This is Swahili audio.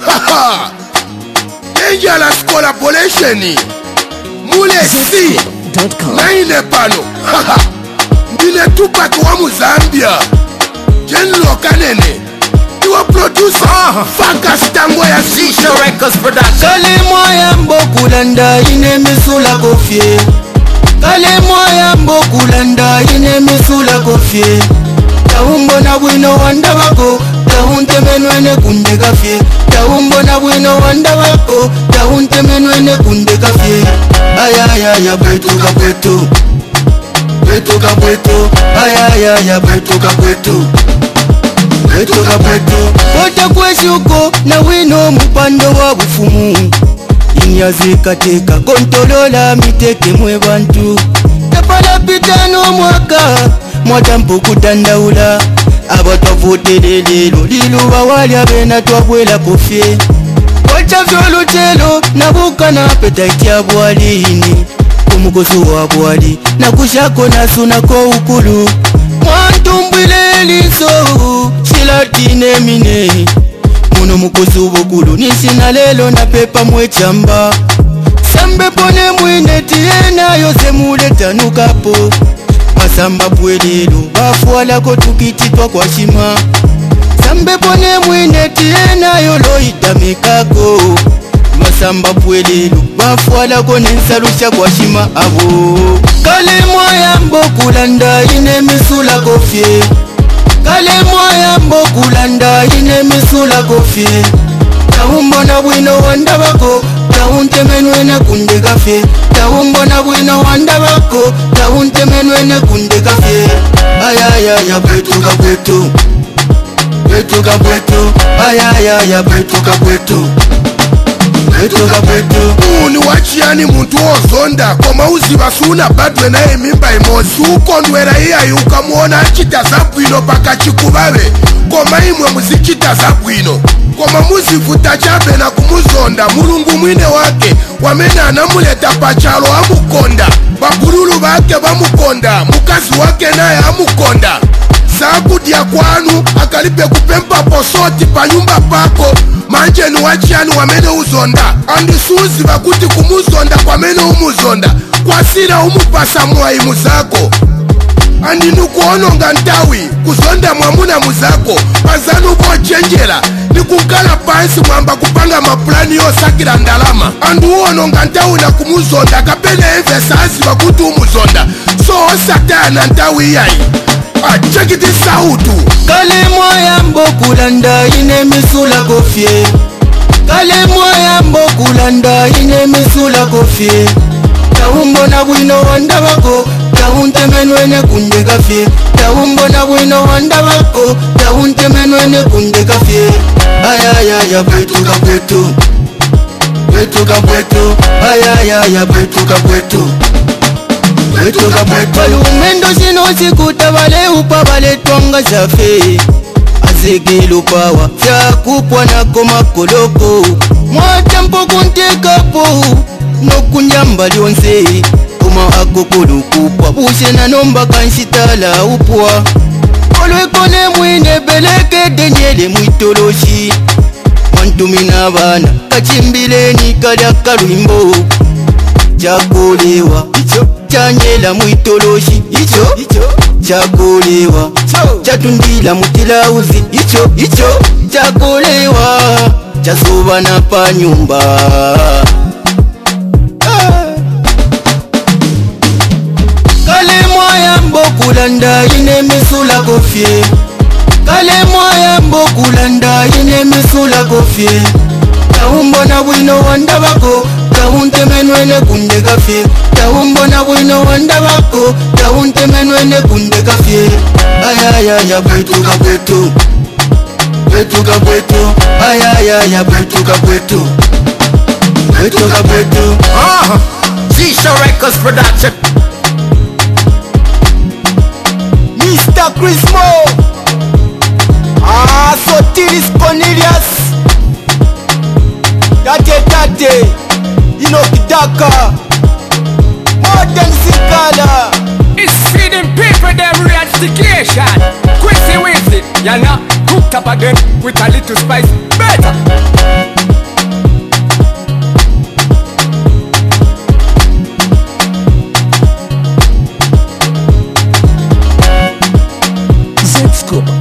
Haha. Dangerous collaboration. Mulesi. Naine pano. Haha. Ndine Tupac wa Muzambia. General Kanene. You are producer. Faka Stango ya Zisha Records production. Kale moya mbokulanda ine misula kofie. Kale moya mbokulanda ine misula kofie. Taumbo na bwino wanda wako. Taunte menwene kunde kafie. Taumbo na bwino wanda wako. Taunte menwene kunde kafie. Ayayaya betu kapwetu. Betu kapwetu. Ayayaya betu kapwetu. Betu kapwetu. Kota kweshuko na wino mpando wa bufumu. Inyazika teka kontolola miteke mwe bantu. Tapala pitano mwaka mwata mpuku tandaula. Abatovote lelelo liluwa wali abena twabwela kofie. Wacha vyolo telo na buka na apetaiti ya buwalini. Kumukoso wa buwali na kushako na sunako ukulu. Mwantumbwile liso shilatine mine. Muno mukoso bokulu nisina lelo na pepa mwechamba. Sambe pone mwine tiena yose muleta nukapo. Masamba pwelelo bafuala kotukititwa kwa shima. Sambe pone mwine tiena yolo itamekako. Masamba pwelelo bafuala konensalusha kwa shima abo. Kale moya mbokulanda ine misula kofie. Kale moya mbokulanda ine misula kofie. Taumbo na bwino wanda wako. Taunte menwene kunde kafie. Taumbo na bwino wanda wako. Taunte menwene kunde kafie. Ayayaya betu kapwetu. Betu kapwetu. Ayayaya betu kapwetu. Betu kapwetu. Uni wachiani muntu ozonda. Koma uzi basuna badwe na emimba imozi. Ukondwera iya yuka muona achita zabwino paka chikubawe. Koma imwe muzikita zabwino. Koma muzivuta chabe na kumuzonda. Mulungu mwine wake wamena anamuleta pachalo amukonda. Bakululu bake bamukonda. Mukazi wake naye amukonda. Sakudia kwanu akalipe kupempa posoti pa nyumba pako. Manje ni wachiani wamene uzonda. Andisuzi bakuti kumuzonda kwa mene umuzonda. Kwa sina umupasa mwa imu zako. Andinu kuononga ntawi kuzonda mwamuna muzako. Pazanu bochenjela ni kukala pansi mwamba kupanga maplani yo sakira ndalama. Andu uononga ntawi na kumuzonda kapene enve saasi bakuti umuzonda. So osatana ntawi yai. Check it out. Kale moya mbokulanda ine misula kofie. Kale moya mbokulanda ine misula kofie. Taumbo na bwino wanda wako. Taunte menwene kunde kafie. Taumbo na bwino wanda wako. Taunte menwene kunde kafie. Ayayaya betu kapwetu. Betu kapwetu. Ayayaya betu kapwetu. Betu kapwetu. Balumendo sino sikuta wale upa wale twanga shafe. Azegelu pawa fya kupwa na koma koloko. Mwata mpoko ntekapo no kunyamba lyonse. Kuma akokulu kupwa bushe na nomba kanshitala upwa. Olwe kone mwine beleke denyele mwitoloshi. Mwantumina bana kachimbileni kalya kalwimbo. Chakolewa icho chanyela mwitoloshi. Icho chakolewa chatundila mutilauzi. Icho chakolewa chasuba na pa nyumba. Kale moya mbokulanda ine misula kofie. Kale moya mbokulanda ine misula kofie. Taumbo na bwino wanda wako. Taunte menwene kunde kafie. Taumbo na bwino wanda wako. Taunte menwene kunde kafie. Ayayaya betu kapwetu. Betu kapwetu. Ayayaya betu kapwetu. Betu kapwetu. Zisha Records production. Mr. Chris Mo. Sotiris Cornelius. Tate Inokidaka Modern Sikala. It's feeding people them re-education. Quincy with it, you know, cooked up again with a little spice. Better. go.